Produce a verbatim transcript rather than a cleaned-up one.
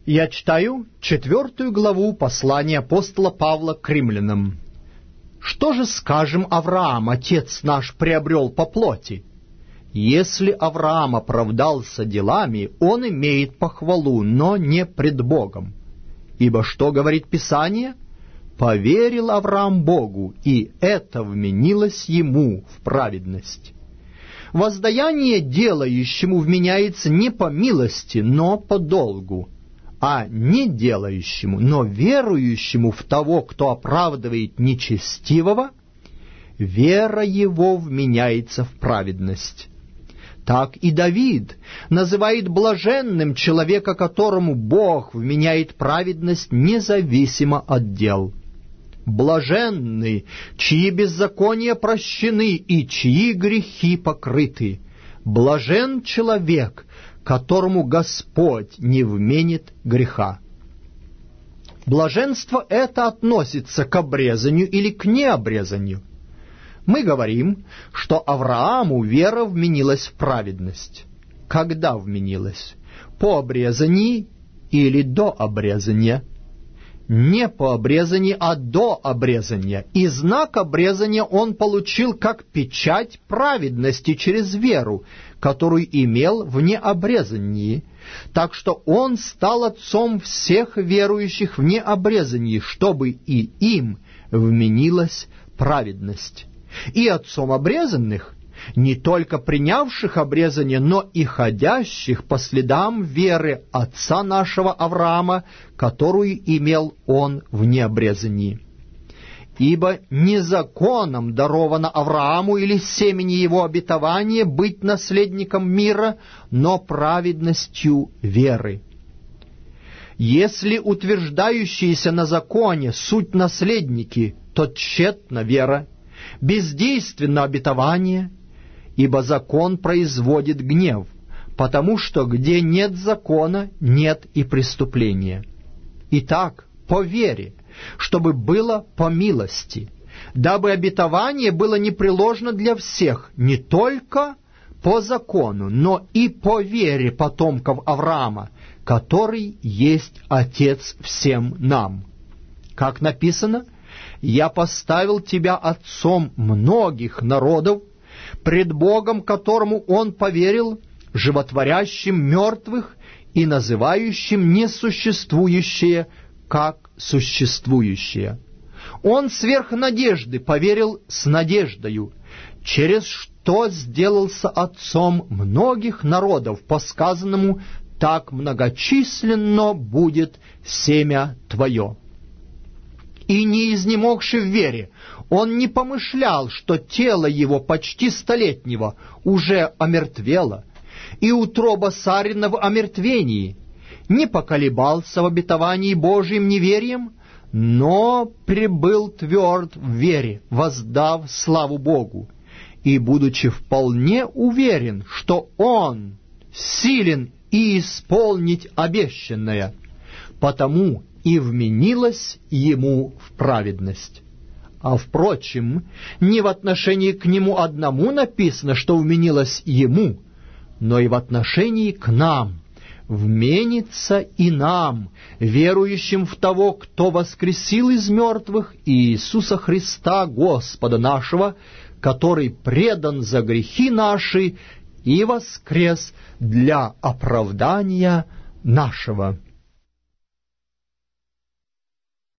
Я читаю четвертую главу послания апостола Павла к римлянам. «Что же скажем, Авраам, отец наш, приобрел по плоти? Если Авраам оправдался делами, он имеет похвалу, но не пред Богом. Ибо что говорит Писание? Поверил Авраам Богу, и это вменилось ему в праведность. Воздаяние делающему вменяется не по милости, но по долгу, а не делающему, но верующему в того, кто оправдывает нечестивого, вера его вменяется в праведность. Так и Давид называет блаженным человека, которому Бог вменяет праведность независимо от дел. Блаженны, чьи беззакония прощены и чьи грехи покрыты. Блажен человек, которому Господь не вменит греха». Блаженство это относится к обрезанию или к необрезанию. Мы говорим, что Аврааму вера вменилась в праведность. Когда вменилась? По обрезании или до обрезания? Не по обрезанию, а до обрезания. И знак обрезания он получил как печать праведности через веру, которую имел в необрезании. Так что он стал отцом всех верующих в необрезании, чтобы и им вменилась праведность. И отцом обрезанных, не только принявших обрезание, но и ходящих по следам веры отца нашего Авраама, которую имел он в необрезании. Ибо не законом даровано Аврааму или семени его обетования быть наследником мира, но праведностью веры. Если утверждающиеся на законе суть наследники, то тщетна вера, бездейственно обетование, ибо закон производит гнев, потому что где нет закона, нет и преступления. Итак, по вере, чтобы было по милости, дабы обетование было непреложно для всех, не только по закону, но и по вере потомков Авраама, который есть Отец всем нам. Как написано: «Я поставил тебя отцом многих народов, пред Богом, которому он поверил, животворящим мертвых и называющим несуществующее, как существующее». Он сверх надежды поверил с надеждою, через что сделался отцом многих народов, по сказанному: «Так многочисленно будет семя твое». И не изнемогши в вере, он не помышлял, что тело его почти столетнего уже омертвело, и утроба Сарина в омертвении, не поколебался в обетовании Божьим неверием, но пребыл тверд в вере, воздав славу Богу, и, будучи вполне уверен, что он силен и исполнить обещанное, потому и вменилось ему в праведность. А, впрочем, не в отношении к нему одному написано, что вменилось ему, но и в отношении к нам вменится и нам, верующим в того, кто воскресил из мертвых Иисуса Христа, Господа нашего, который предан за грехи наши и воскрес для оправдания нашего».